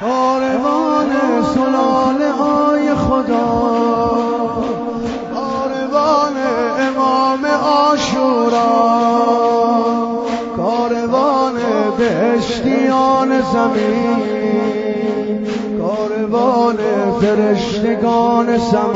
کاروان سلاله های خدا، کاروان امام عاشورا، کاروان بهشتیان زمین، کاروان فرشتگان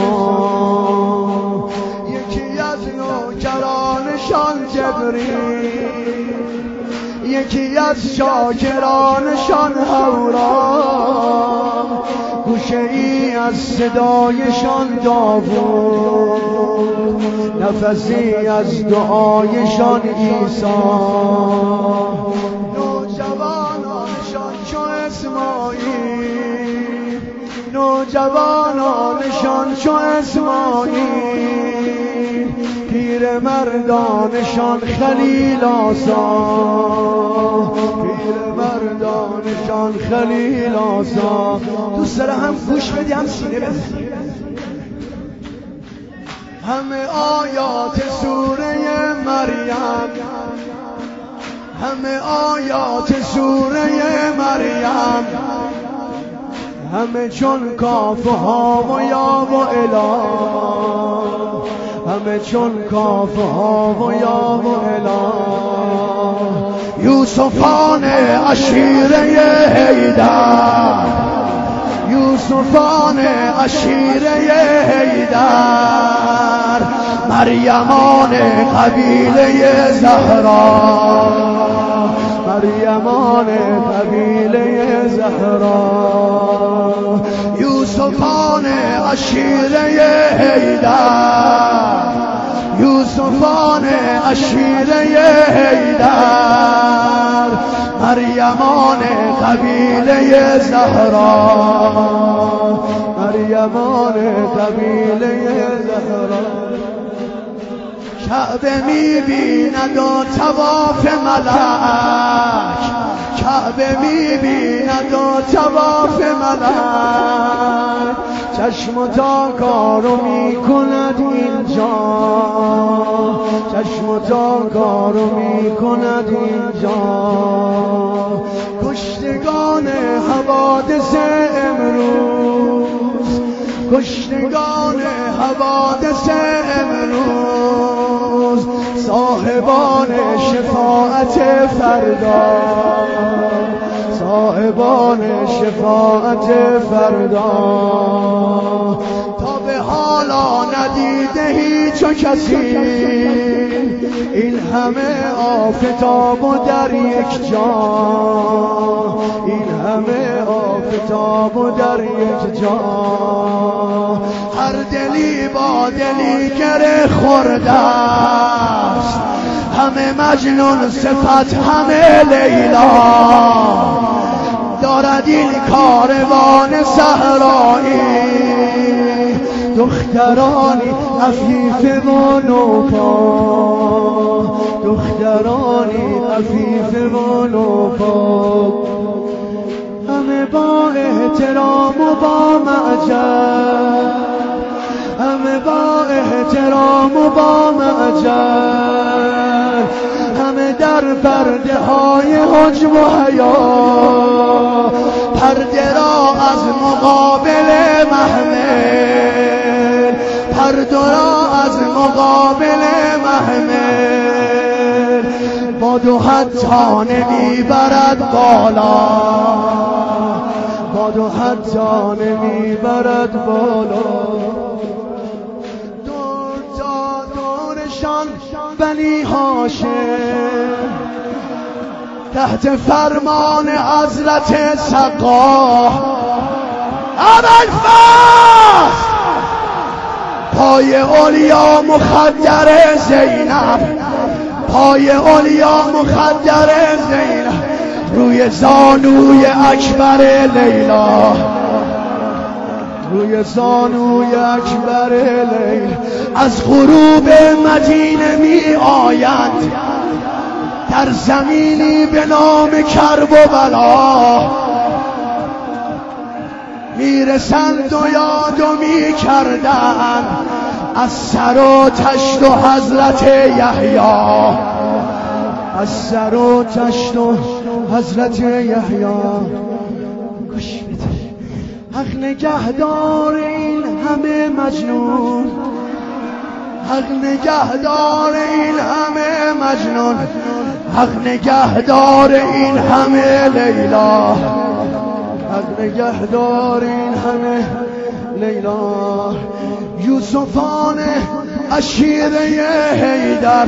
سما. یکی از نوکرانشان جبریل، یکی از شاکرانشان هورا، گوشه ای از صدایشان داوود، نفسی از دعایشان عیسی. نوجوانانشان چو اسماعیل، نوجوانانشان چو اسماعیل، پیر مردانشان خلیل آسا، پیر مردانشان خلیل آسا. دوست داره هم گوش بدی هم سینه بدی. همه آیات سوره مریم، همه آیات سوره مریم، همه چون کاف و ها و یا و اله، همه چون کاف و ها و یا و اله. یوسفان عشیره حیدر، یوسفان عشیره حیدر، مریمان قبیله زهرا، مریمان قبیله زهرا. یوسفان عشیره حیدر، یوسفان عشیره حیدر، مریمان قبیله زهرا، مریمان قبیله زهرا. کعبه می‌بیند و طواف ملک، کعبه می‌بیند و طواف ملک، چشم و تا کارو می‌کند اینجا، چشم و تا کارو می‌کند اینجا. کشتگان حوادث امروز، کشتگان حوادث امروز، صاحبان شفاعت فردا، صاحبان شفاعت فردا. تا به حالا ندیده هیچ کسی این همه آفتاب و در یک جا، این همه آفتاب و در یک جا. هر دلی با دلی گره خورده است، همه مجنون صفت همه لیلا. دارد این کاروان صحرایی دخترانی عفیف و نوپا، دخترانی عفیف و نوپا. همه با احترام و با معجب، همه با احترام و با معجب، همه در پرده های حجب و حیا، پرده را از مقابل محمل، پرده را از مقابل محمل. با دو حتی نمیبرد بالا، با دو حتی نمیبرد بالا. دور تا دورشان بنی هاشم، تحت فرمان حضرت سقا ابوالفضل، پای اولیا مخدر زینب، پای اولیا مخدر زینب، روی زانوی اکبر لیلا، روی زانوی اکبر لیلا. از غروب مدینه می آیند در زمینی به نام کرب و بلا، میرسند و یادو میکردن از سر و تشت و حضرت یحیی، از سر و تشت و حضرت یحیی. حق نگهدار این همه مجنون، حق نگهدار این همه مجنون، حق نگهدار این همه لیلا، حق نگهدار این همه لیلا. یوسفان عشیره حیدر،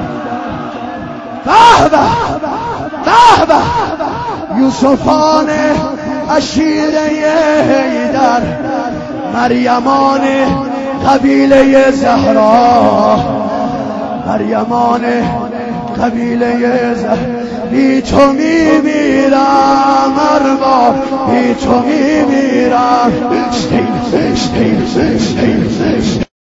به به به، یوسفان عشیره حیدر، مریمان قبیله زهرا، مریمان قبیله زهرا. بی تو میمیرم ارباب، بی تو میمیرم.